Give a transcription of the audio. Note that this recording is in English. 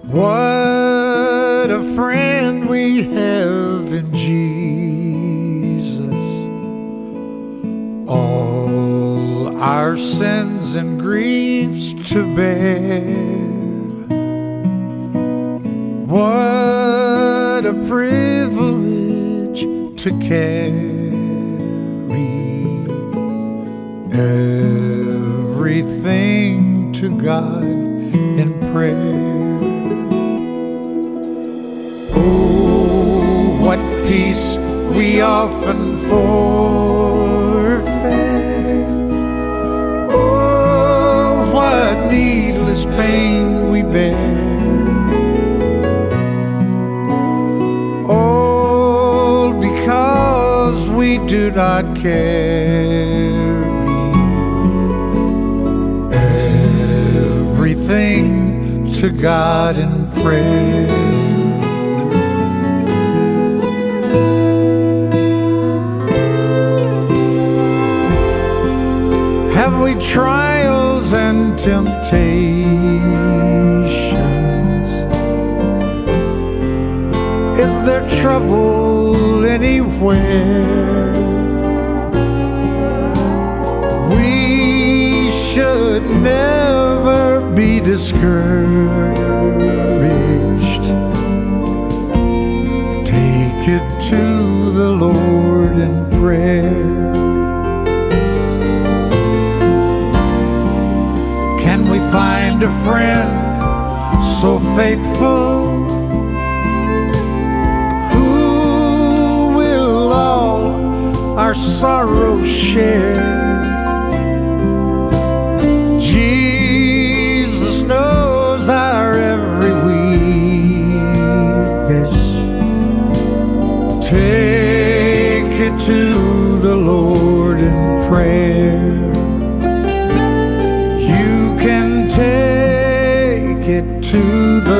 What a friend we have in Jesus. All our sins and griefs to bear. What a privilege to carry everything to God in prayer. Oh, what peace we often forfeit. Oh, what needless pain we bear. All because we do not carry everything to God in prayer. Have we trials and temptations? Is there trouble anywhere? We should never be discouraged. Take it to the Lord in prayer. Can we find a friend so faithful, who will all our sorrows share? Jesus knows our every weakness. Take it to the Lord in prayer. Take it to the